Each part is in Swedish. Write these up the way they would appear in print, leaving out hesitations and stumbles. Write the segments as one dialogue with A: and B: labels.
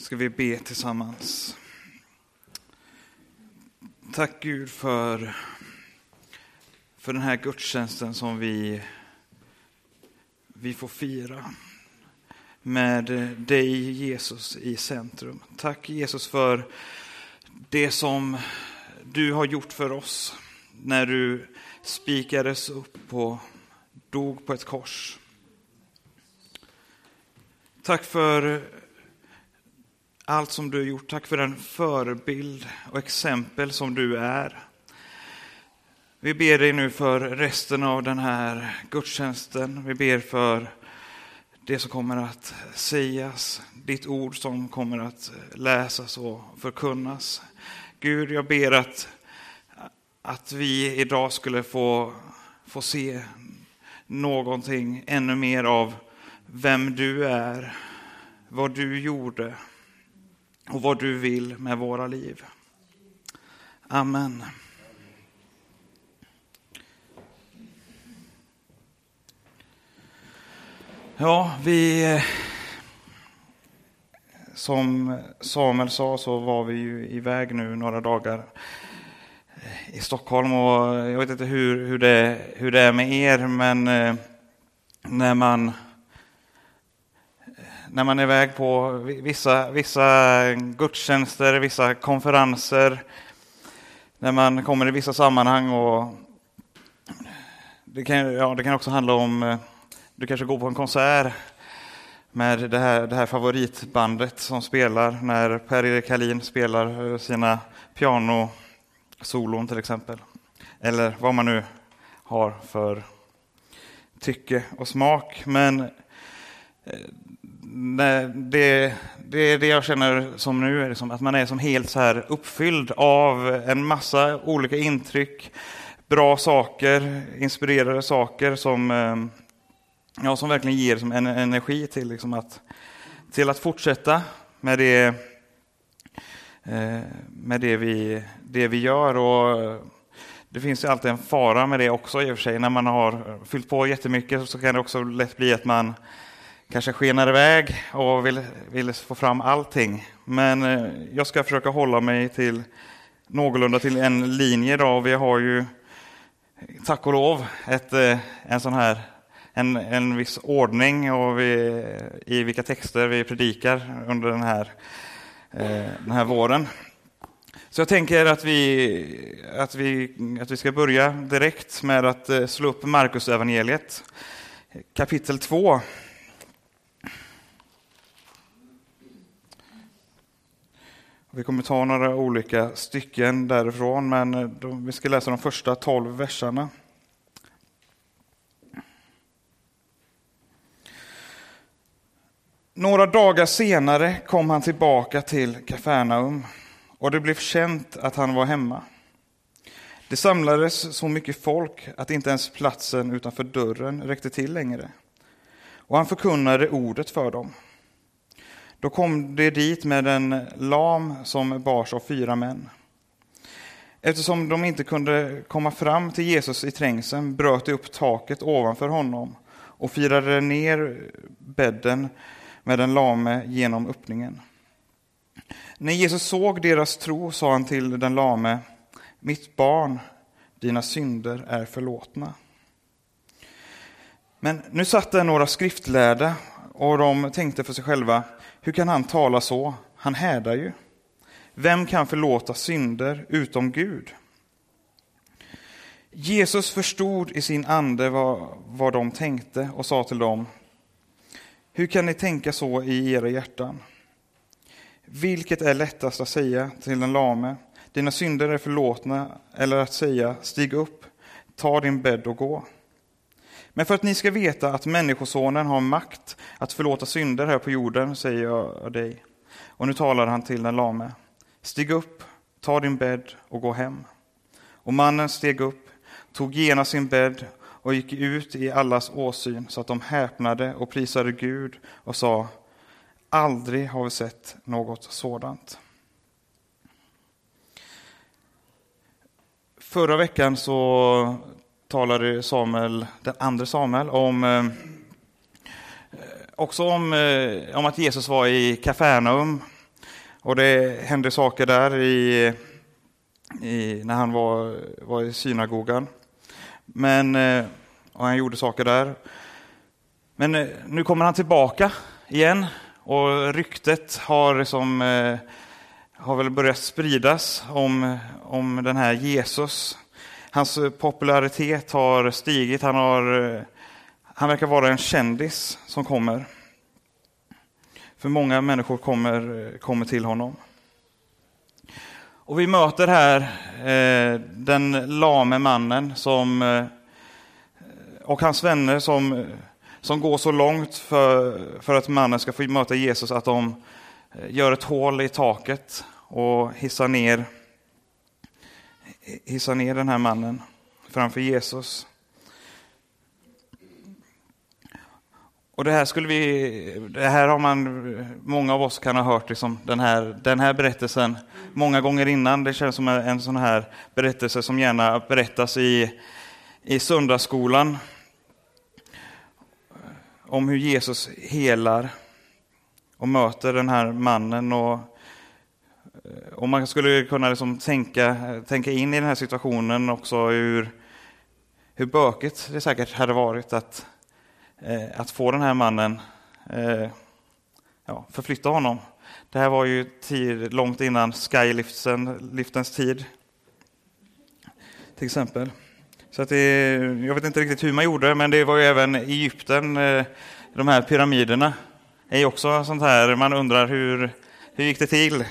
A: Ska vi be tillsammans. Tack Gud för den här gudstjänsten som vi får fira med dig Jesus i centrum. Tack Jesus för det som du har gjort för oss när du spikades upp och dog på ett kors. Tack för allt som du har gjort. Tack för den förebild och exempel som du är. Vi ber dig nu för resten av den här gudstjänsten. Vi ber för det som kommer att sägas. Ditt ord som kommer att läsas och förkunnas. Gud, jag ber att vi idag skulle få se någonting ännu mer av vem du är, vad du gjorde och vad du vill med våra liv. Amen. Ja, som Samuel sa så var vi ju iväg nu några dagar i Stockholm, och jag vet inte hur det är med er, men när man är iväg på vissa gudstjänster, vissa konferenser, när man kommer i vissa sammanhang, och det kan också handla om, du kanske går på en konsert med det här favoritbandet som spelar, när Per-Erik Hallin spelar sina pianosolon till exempel, eller vad man nu har för tycke och smak. Men det jag känner som nu är liksom att man är som helt så här uppfylld av en massa olika intryck, bra saker, inspirerade saker som verkligen ger som en energi till liksom att fortsätta med det vi gör. Och det finns ju alltid en fara med det också i och för sig. När man har fyllt på jättemycket så kan det också lätt bli att man kanske skenar iväg och vill få fram allting. Men jag ska försöka hålla mig någorlunda till en linje idag. Vi har ju, tack och lov, en viss ordning och i vilka texter vi predikar under den här våren. Så jag tänker att vi ska börja direkt med att slå upp Markus evangeliet, kapitel 2. Vi kommer ta några olika stycken därifrån, men vi ska läsa de första 12 verserna. Några dagar senare kom han tillbaka till Kafarnaum, och det blev känt att han var hemma. Det samlades så mycket folk att inte ens platsen utanför dörren räckte till längre, och han förkunnade ordet för dem. Då kom det dit med en lam som bars av 4 män. Eftersom de inte kunde komma fram till Jesus i trängseln bröt de upp taket ovanför honom och firade ner bädden med den lame genom öppningen. När Jesus såg deras tro sa han till den lame: "Mitt barn, dina synder är förlåtna." Men nu satt där några skriftlärda, och de tänkte för sig själva: "Hur kan han tala så? Han härdar ju. Vem kan förlåta synder utom Gud?" Jesus förstod i sin ande vad de tänkte och sa till dem: "Hur kan ni tänka så i era hjärtan? Vilket är lättast att säga till den lame: dina synder är förlåtna, eller att säga: stig upp, ta din bädd och gå? Men för att ni ska veta att människosonen har makt att förlåta synder här på jorden, säger jag dig." Och nu talar han till den lame: "Stig upp, ta din bädd och gå hem." Och mannen steg upp, tog genast sin bädd och gick ut i allas åsyn, så att de häpnade och prisade Gud och sa: "Aldrig har vi sett något sådant." Förra veckan så talade den andra Samuel om att Jesus var i Kafarnaum Och det hände saker där när han var i synagogan. Och han gjorde saker där. Men nu kommer han tillbaka igen. Och ryktet har väl börjat spridas om den här Jesus. Hans popularitet har stigit. Han verkar vara en kändis som kommer. För många människor kommer till honom. Och vi möter här den lame mannen och hans vänner som går så långt för att mannen ska få möta Jesus att de gör ett hål i taket och hissar ner den här mannen framför Jesus. Och det här har många av oss kan ha hört liksom den här berättelsen många gånger innan. Det känns som en sån här berättelse som gärna berättas i söndagsskolan. Om hur Jesus helar och möter den här mannen. Och man skulle kunna liksom tänka in i den här situationen också hur bökigt det säkert hade varit att få den här mannen förflytta honom. Det här var ju långt innan skyliftens tid till exempel. Så att jag vet inte riktigt hur man gjorde, men det var ju även i Egypten, de här pyramiderna är också sånt här, man undrar hur gick det till?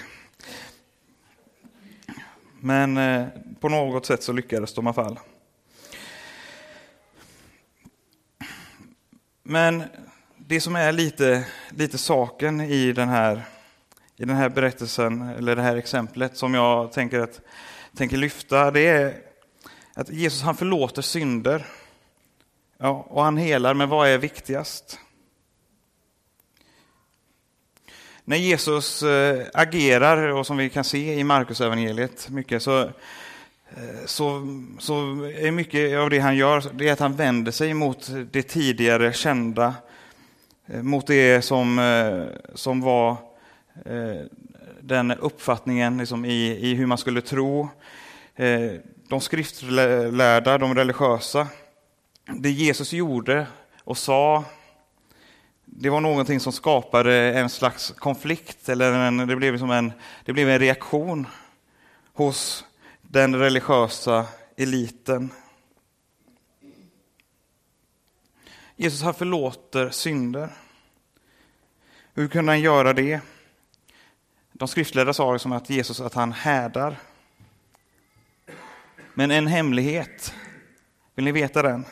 A: Men på något sätt så lyckades de i alla fall. Men det som är lite saken i den här berättelsen, eller det här exemplet som jag tänker lyfta, det är att Jesus han förlåter synder. Ja, och han helar, men vad är viktigast? När Jesus agerar, och som vi kan se i Markus evangeliet mycket, så är mycket av det han gör, det är att han vänder sig mot det tidigare kända, mot det som var den uppfattningen liksom i hur man skulle tro. De skriftlärda, de religiösa, det Jesus gjorde och sa, det var någonting som skapade en slags konflikt, eller det blev en reaktion hos den religiösa eliten. Jesus han förlåter synder. Hur kunde han göra det? De skriftlärda sa som att Jesus att han härdar. Men en hemlighet, vill ni veta den?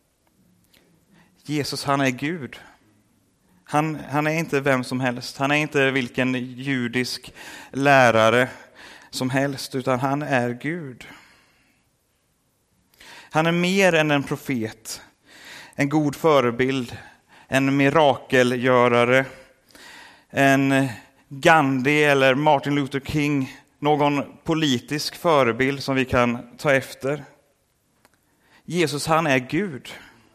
A: Jesus han är Gud. Han är inte vem som helst. Han är inte vilken judisk lärare som helst, utan han är Gud. Han är mer än en profet, en god förebild, en mirakelgörare, en Gandhi eller Martin Luther King, någon politisk förebild som vi kan ta efter. Jesus han är Gud.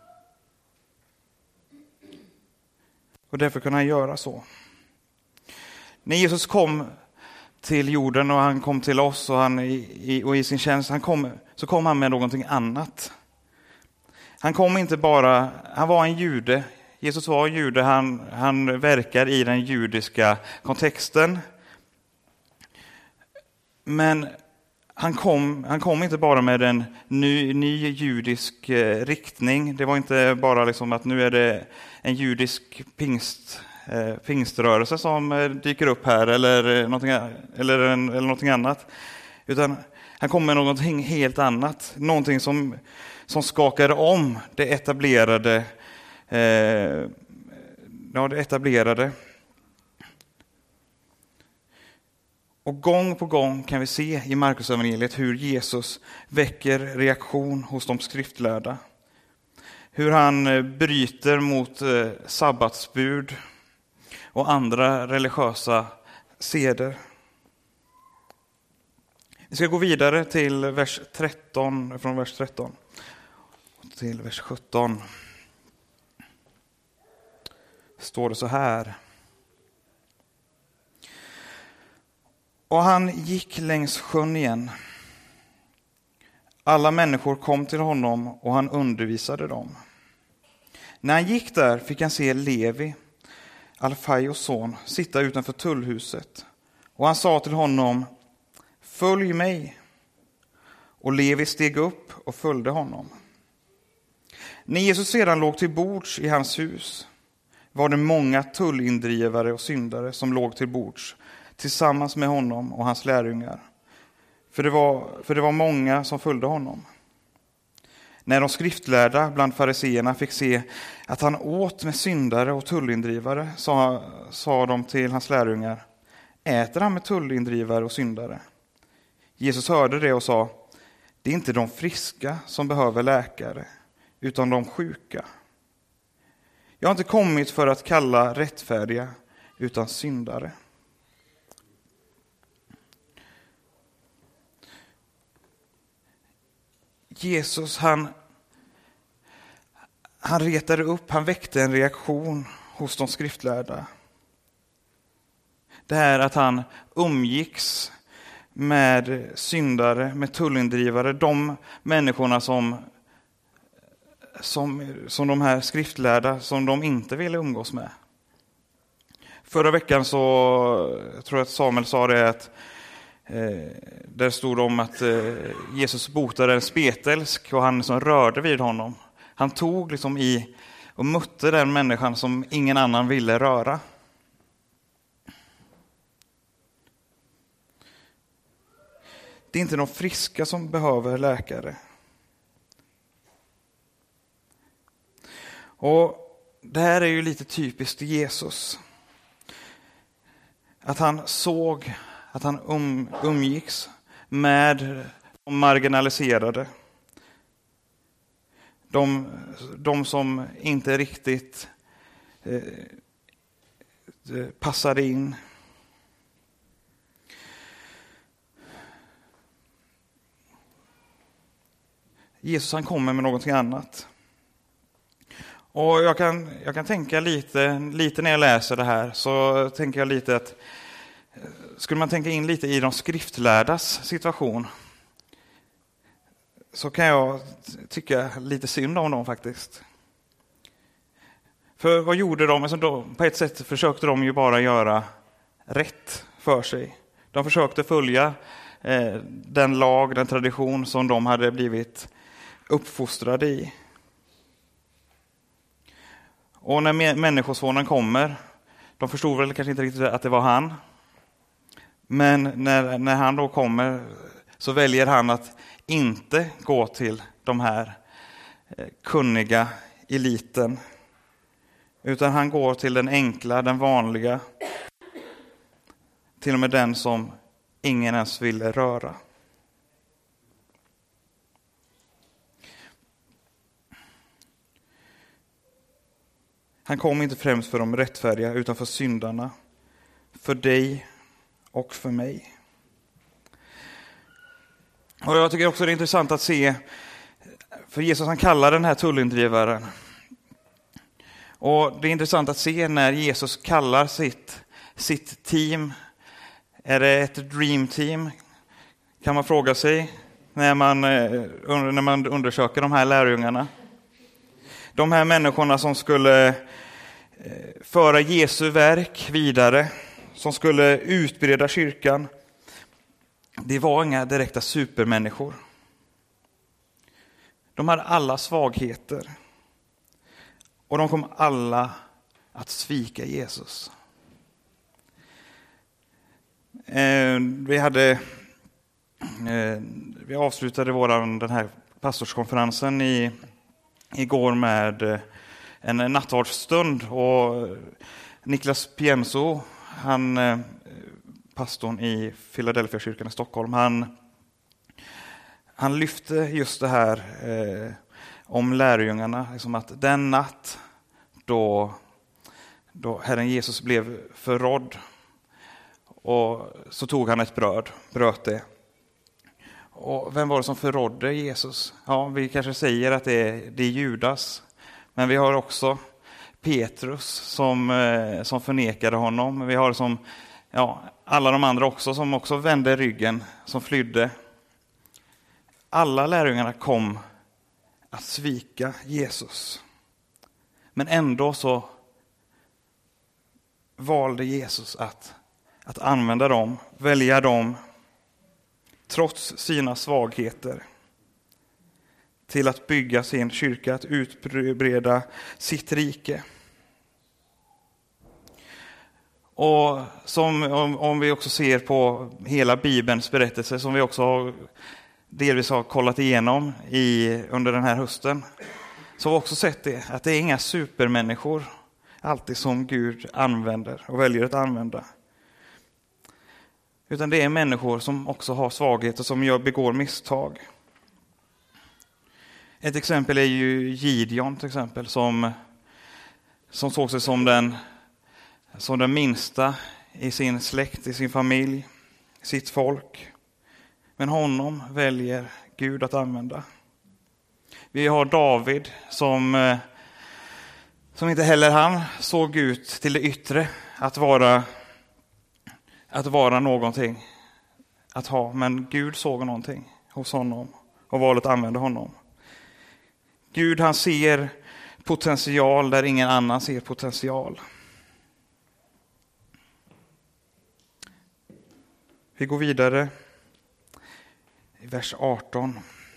A: Och därför kan han göra så. När Jesus kom till jorden och han kom till oss och i sin tjänst, så kom han med någonting annat. Han kom inte bara, han var en jude. Jesus var en jude, han verkar i den judiska kontexten. Men han kom inte bara med en ny judisk riktning. Det var inte bara liksom att nu är det en judisk pingströrelse som dyker upp här eller någonting annat. Utan han kom med någonting helt annat. Någonting som skakade om det etablerade. Det etablerade. Och gång på gång kan vi se i Markus evangeliet hur Jesus väcker reaktion hos de skriftlärda. Hur han bryter mot sabbatsbud och andra religiösa seder. Vi ska gå vidare till vers 13, från vers 13 till vers 17. Står det så här. Och han gick längs sjön igen. Alla människor kom till honom och han undervisade dem. När han gick där fick han se Levi, Alfaios son, sitta utanför tullhuset. Och han sa till honom: följ mig. Och Levi steg upp och följde honom. När Jesus sedan låg till bords i hans hus var det många tullindrivare och syndare som låg till bords tillsammans med honom och hans lärjungar. För det var många som följde honom. När de skriftlärda bland fariseerna fick se att han åt med syndare och tullindrivare sa de till hans lärjungar: äter han med tullindrivare och syndare? Jesus hörde det och sa: det är inte de friska som behöver läkare, utan de sjuka. Jag har inte kommit för att kalla rättfärdiga, utan syndare. Jesus, han retade upp, han väckte en reaktion hos de skriftlärda. Det här att han umgicks med syndare, med tullindrivare, de människorna som de här skriftlärda, som de inte ville umgås med. Förra veckan så jag tror jag att Samuel sa det, att där stod det om att Jesus botade en spetälsk och han som rörde vid honom. Han tog liksom i och mötte den människan som ingen annan ville röra. Det är inte de friska som behöver läkare. Och det här är ju lite typiskt Jesus. Att han såg, att han umgicks med de marginaliserade. De som inte riktigt passade in. Jesus, han kommer med någonting annat. Och jag kan tänka lite när jag läser det här, så tänker jag lite att skulle man tänka in lite i de skriftlärdas situation, så kan jag tycka lite synd om dem faktiskt. För vad gjorde de? Alltså på ett sätt försökte de ju bara göra rätt för sig. De försökte följa den lag, den tradition som de hade blivit uppfostrade i. Och när människosonen kommer, de förstod väl kanske inte riktigt att det var han. Men när han då kommer så väljer han att inte gå till de här kunniga eliten. Utan han går till den enkla, den vanliga. Till och med den som ingen ens vill röra. Han kom inte främst för de rättfärdiga utan för syndarna. För dig och för mig. Och jag tycker också det är intressant att se, för Jesus han kallar den här tullindrivaren. Och det är intressant att se när Jesus kallar sitt team. Är det ett dream team? Kan man fråga sig när man undersöker de här lärjungarna. De här människorna som skulle föra Jesu verk vidare, som skulle utbreda kyrkan. Det var inga direkta supermänniskor. De hade alla svagheter. Och de kom alla att svika Jesus. Vi avslutade den här pastorskonferensen igår med en nattvardsstund, och Niklas Pienso, pastorn i Philadelphia kyrkan i Stockholm, han lyfte just det här om lärjungarna, liksom att den natt då Herren Jesus blev förrådd, och så tog han ett bröt det. Och vem var det som förrådde Jesus? Ja, vi kanske säger att det är Judas, men vi har också Petrus som förnekade honom. Vi har som alla de andra också som också vände ryggen, som flydde. Alla lärjungarna kom att svika Jesus. Men ändå så valde Jesus att använda dem, välja dem, trots sina svagheter, till att bygga sin kyrka, att utbreda sitt rike. Och om vi också ser på hela Bibelns berättelse, som vi också delvis har kollat igenom under den här hösten, så har vi också sett det, att det är inga supermänniskor alltid som Gud använder och väljer att använda. Utan det är människor som också har svagheter, som begår misstag. Ett exempel är ju Gideon till exempel, som såg sig som den minsta i sin släkt, i sin familj, sitt folk. Men honom väljer Gud att använda. Vi har David som inte heller han såg ut till det yttre att vara någonting att ha. Men Gud såg någonting hos honom och valde att använda honom. Gud, han ser potential där ingen annan ser potential. Vi går vidare i vers 18.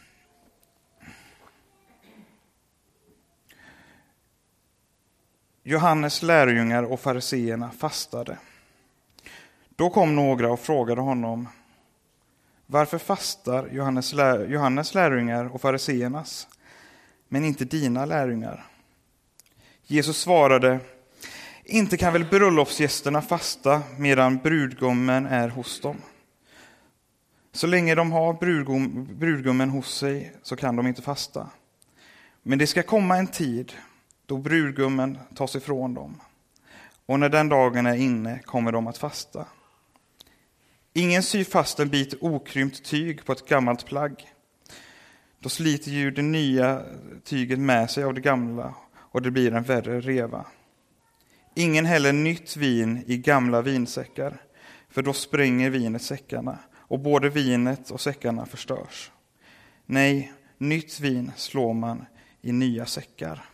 A: Johannes lärjungar och fariseerna fastade. Då kom några och frågade honom: varför fastar Johannes lärjungar och fariseernas, men inte dina lärjungar? Jesus svarade: inte kan väl bröllopsgästerna fasta medan brudgummen är hos dem? Så länge de har brudgummen hos sig så kan de inte fasta. Men det ska komma en tid då brudgummen tas ifrån dem. Och när den dagen är inne kommer de att fasta. Ingen syr fast en bit okrympt tyg på ett gammalt plagg. Då sliter ju det nya tyget med sig av det gamla och det blir en värre reva. Ingen häller nytt vin i gamla vinsäckar, för då spränger vinet säckarna och både vinet och säckarna förstörs. Nej, nytt vin slår man i nya säckar.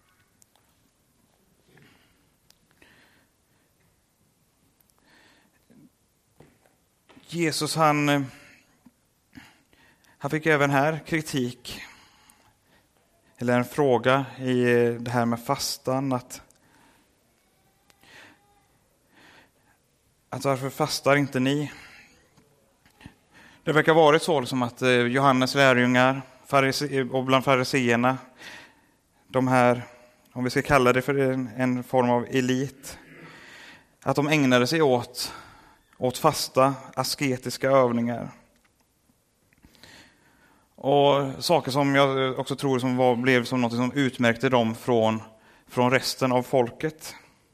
A: Jesus han fick även här kritik, eller en fråga i det här med fastan, att varför fastar inte ni? Det verkar varit så liksom att Johannes lärjungar och bland fariseerna, de här, om vi ska kalla det för en form av elit, att de ägnade sig åt fasta, asketiska övningar. Och saker som jag också tror blev som något som utmärkte dem från resten av folket.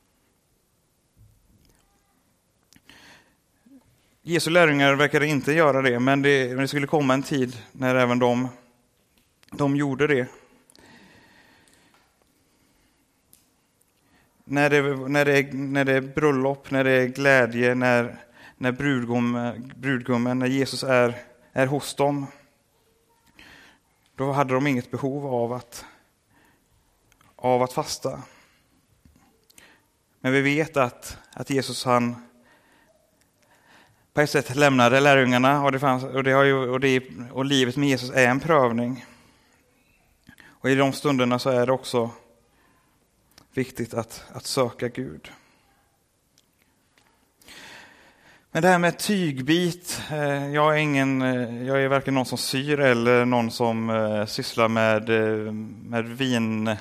A: Jesu lärjungar verkade inte göra det, men det skulle komma en tid när även de gjorde det. När det är bröllop, när det är glädje, när brudgummen, när Jesus är hos dem, då hade de inget behov av att fasta. Men vi vet att Jesus han på ett sätt lämnade lärjungarna, och livet med Jesus är en prövning. Och i de stunderna så är det också viktigt att söka Gud. Men det här med tygbit, jag är varken någon som syr eller någon som sysslar med vin,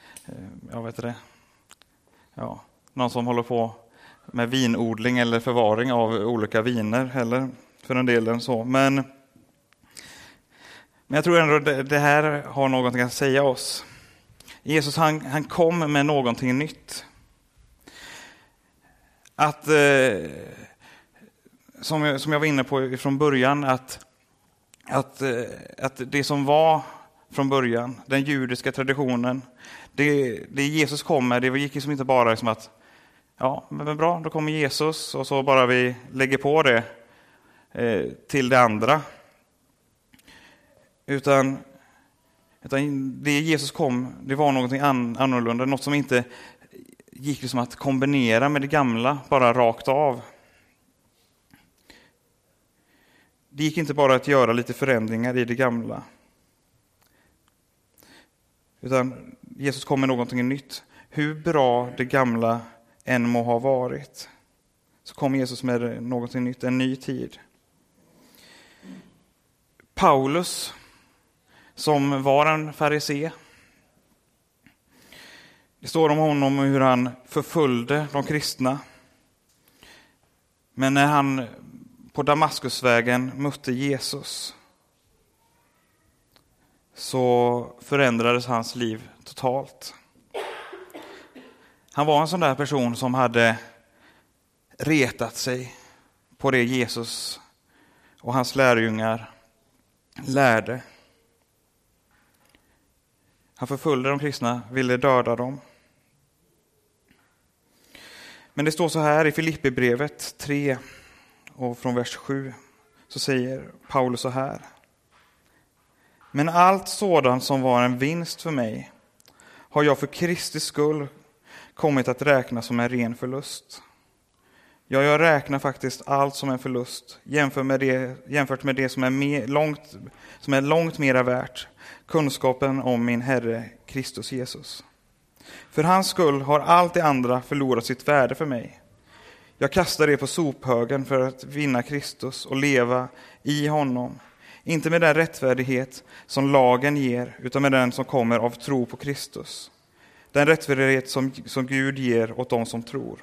A: någon som håller på med vinodling eller förvaring av olika viner heller, för en del så. Men jag tror ändå det här har någonting att säga oss. Jesus han kom med någonting nytt. Att som jag var inne på från början, att det som var från början, den judiska traditionen, det Jesus kom med, det gick liksom inte bara liksom att Ja, men bra, då kommer Jesus och så bara vi lägger på det till det andra. Utan det Jesus kom, det var någonting annorlunda, något som inte gick liksom att kombinera med det gamla, bara rakt av. Det gick inte bara att göra lite förändringar i det gamla. Utan Jesus kom med någonting nytt. Hur bra det gamla än må ha varit, så kom Jesus med någonting nytt, en ny tid. Paulus, som var en farisé, det står om honom hur han förföljde de kristna. Men när han på Damaskusvägen mötte Jesus, så förändrades hans liv totalt. Han var en sån där person som hade retat sig på det Jesus och hans lärjungar lärde. Han förföljde de kristna, ville döda dem. Men det står så här i Filippibrevet 3 och från vers 7, så säger Paulus så här: men allt sådant som var en vinst för mig har jag för Kristi skull kommit att räkna som en ren förlust. Ja, jag räknar faktiskt allt som en förlust jämfört med det som är långt mera värt, kunskapen om min Herre Kristus Jesus. För hans skull har allt det andra förlorat sitt värde för mig. Jag kastar det på sophögen för att vinna Kristus och leva i honom. Inte med den rättfärdighet som lagen ger, utan med den som kommer av tro på Kristus. Den rättfärdighet som Gud ger åt dem som tror.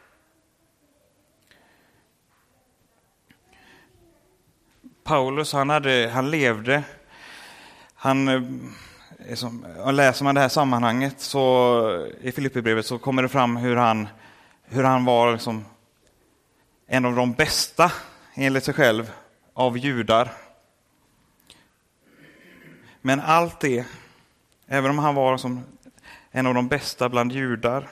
A: Paulus, läser man det här sammanhanget så i Filippibrevet, så kommer det fram hur han var liksom en av de bästa enligt sig själv av judar. Men allt det, även om han var som en av de bästa bland judar,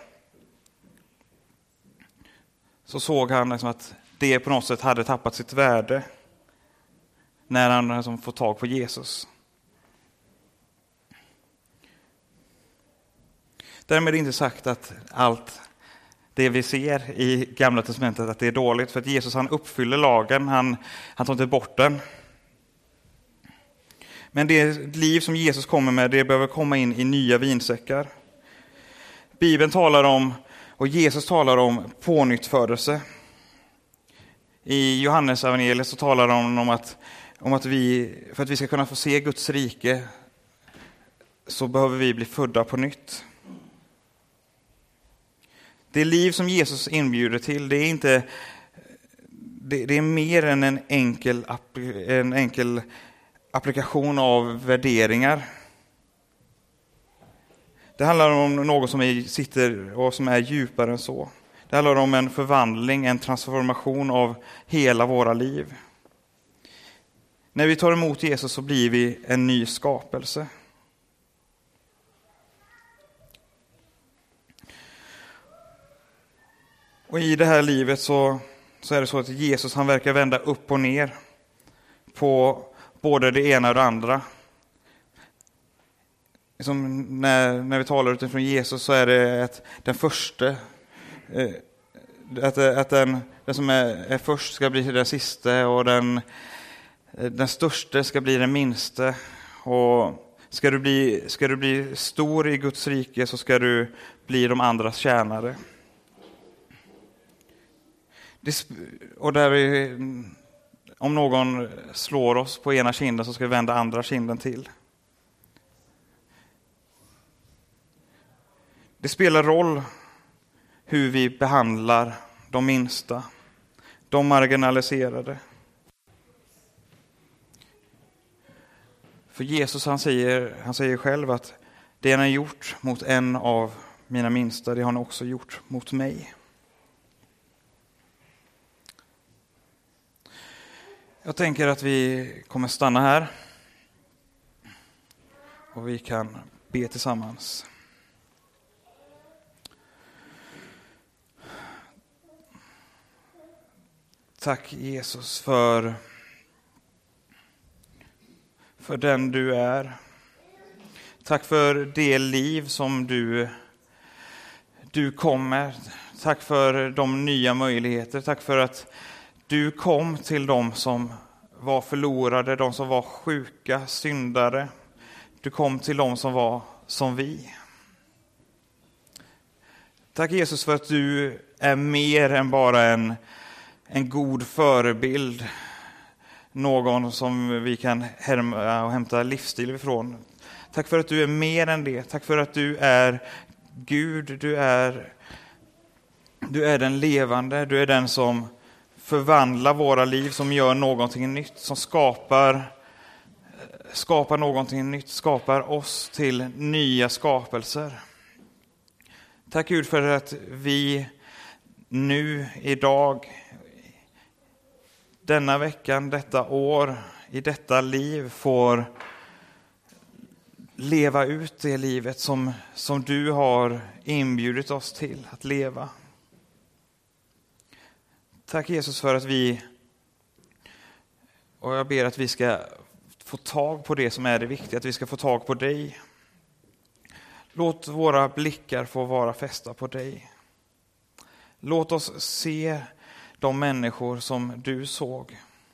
A: så såg han liksom att det på något sätt hade tappat sitt värde när han liksom får tag på Jesus. Därmed är det inte sagt att allt det vi ser i Gamla testamentet att det är dåligt, för att Jesus, han uppfyller lagen, han tar inte bort den. Men det liv som Jesus kommer med, det behöver komma in i nya vinsäckar. Bibeln talar om, och Jesus talar om, pånyttfödelse. I Johannes evangeliet så talar de om att vi, för att vi ska kunna få se Guds rike, så behöver vi bli födda på nytt. Det liv som Jesus inbjuder till, det är mer än en enkel applikation av värderingar. Det handlar om något som sitter och som är djupare än så. Det handlar om en förvandling, en transformation av hela våra liv. När vi tar emot Jesus så blir vi en ny skapelse. Och i det här livet så är det så att Jesus, han verkar vända upp och ner på både det ena och det andra. Liksom när vi talar utifrån Jesus så är det att den första, att den som är först ska bli den sista, och den största ska bli den minste. Och ska du bli stor i Guds rike, så ska du bli de andras tjänare. Och om någon slår oss på ena kinden, så ska vi vända andra kinden till. Det spelar roll hur vi behandlar de minsta, de marginaliserade. För Jesus, han säger själv att det han har gjort mot en av mina minsta, det har han också gjort mot mig. Jag tänker att vi kommer stanna här och vi kan be tillsammans. Tack Jesus för den du är. Tack för det liv som du kom med. Tack för de nya möjligheter. Tack för att du kom till dem som var förlorade, de som var sjuka, syndare. Du kom till dem som var som vi. Tack Jesus för att du är mer än bara en god förebild. Någon som vi kan härma och hämta livsstil ifrån. Tack för att du är mer än det. Tack för att du är Gud. Du är den levande. Du är den som förvandlar våra liv, som gör någonting nytt, som skapar någonting nytt, skapar oss till nya skapelser. Tack Gud för att vi nu, idag, denna veckan, detta år, i detta liv får leva ut det livet som du har inbjudit oss till att leva. Tack Jesus för att och jag ber att vi ska få tag på det som är det viktiga, att vi ska få tag på dig. Låt våra blickar få vara fästa på dig. Låt oss se de människor som du såg.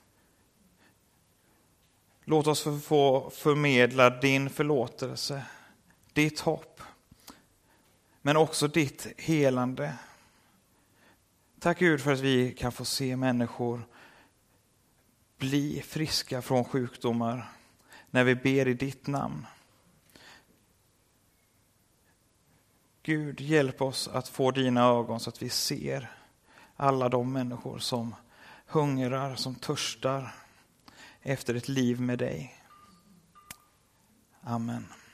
A: Låt oss få förmedla din förlåtelse, ditt hopp, men också ditt helande. Tack Gud för att vi kan få se människor bli friska från sjukdomar när vi ber i ditt namn. Gud, hjälp oss att få dina ögon så att vi ser alla de människor som hungrar, som törstar efter ett liv med dig. Amen.